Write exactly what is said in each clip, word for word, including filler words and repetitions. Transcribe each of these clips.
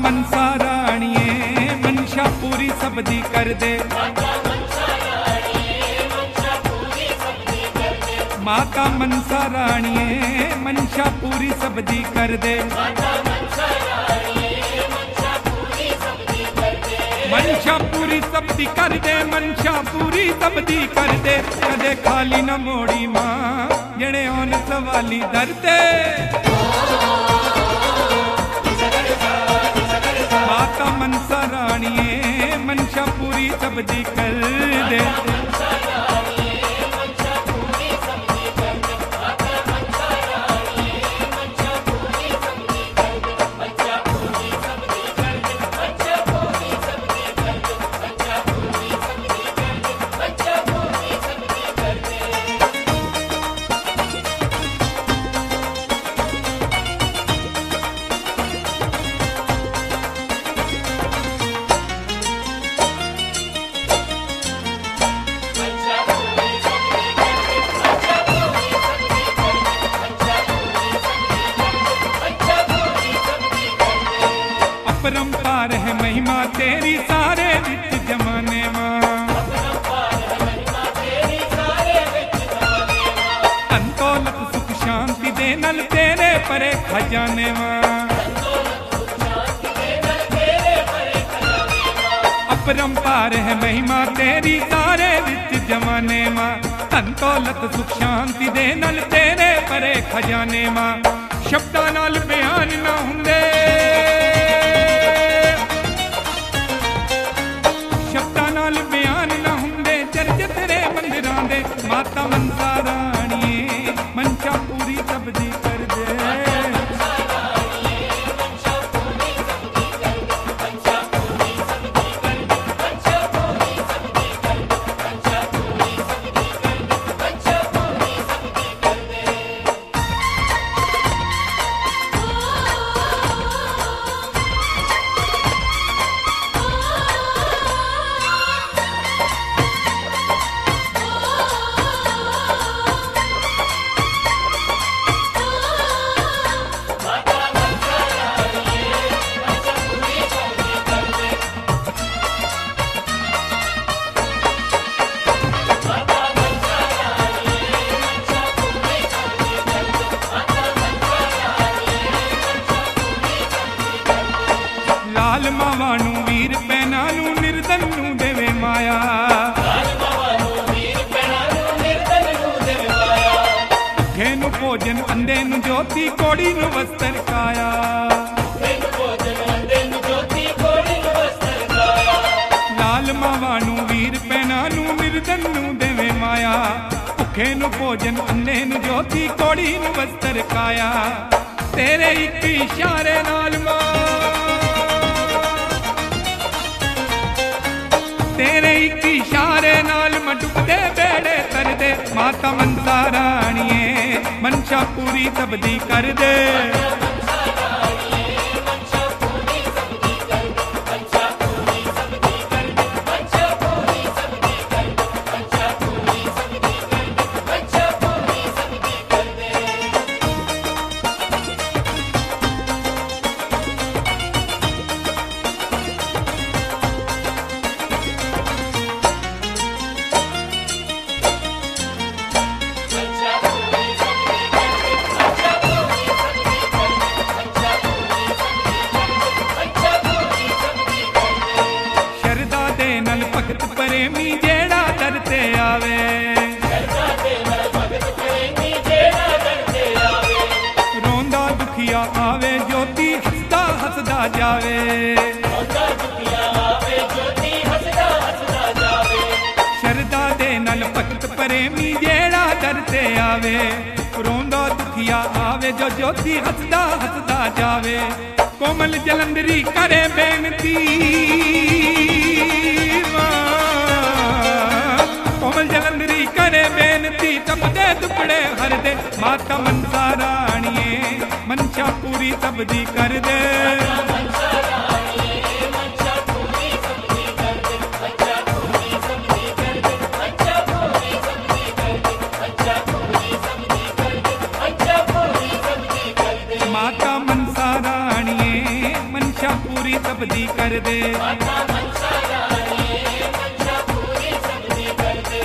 मनसा राणिए मनशा पूरी सब दी कर दे। माता मनसा राणिए मनशा पूरी सब दी कर दे। मनशा पूरी सब दी कर दे, मनशा पूरी सब दी कर दे। कदे खाली न मोड़ी मां जने ओन सवाली दरते। माता मनसा राणिए मनशा पूरी सब दी कर दे। अपरंपार है महिमा तेरी सारे विच जमाने मां। अंतोलत सुख शांति दे नल तेरे परे खजाने मां। अपरंपार है महिमा तेरी सारे विच जमाने मां। अंतोलत सुख शांति दे नल तेरे परे खजाने मां। शब्दां नाल बयान ना हुंदे, माता मनसा राणिए मनशा पूरी सब दी कर दे। लाल मावानू वीर पैनानू निर्धनू देवे माया। भुखे नू भोजन अंधे नू ज्योति कोड़ी नू वस्त्र काया। लाल मावानू वीर पैनानू निर्धनू देवे माया। भुखे नू भोजन अंधे नू ज्योति कोड़ी नू वस्त्र काया। तेरे एक इशारे नाल मां, तेरे एक इशारे नाल मडुबदे बेड़े कर दे। माता मनसा राणिए मनशा पूरी सब दी कर दे। प्रेमी जेड़ा डरते आवे, रोंदा दुखिया आवे ज्योति हसदा हसदा जावे। शरदा दे नल भगत प्रेमी जेड़ा डरते आवे, रोंदा दुखिया आवे जो ज्योति हसदा हसदा जावे। कोमल जलंधरी करे बेनती, कोमल जलंधरी करे बेनती तपदे दुपड़े हर दे। माता मनसा राणिए मनशा पूरी सब दी कर दे। माता मनसा राणिए मनशा पूरी दी कर दे। माता मनसा राणिए मनसा पूरी सब दी कर दे।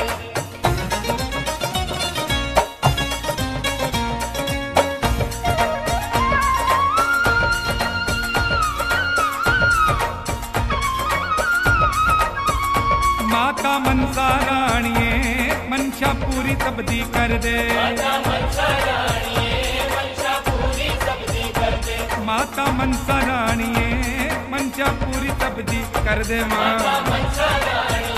माता मनसा राणिए मनसा पूरी सब दी कर दे। माता मनसा राणिए मनसा पूरी सब दी कर दे। माता मनसा राणिए मनसा पूरी सब दी कर दे। माँ माता मनसा राणिए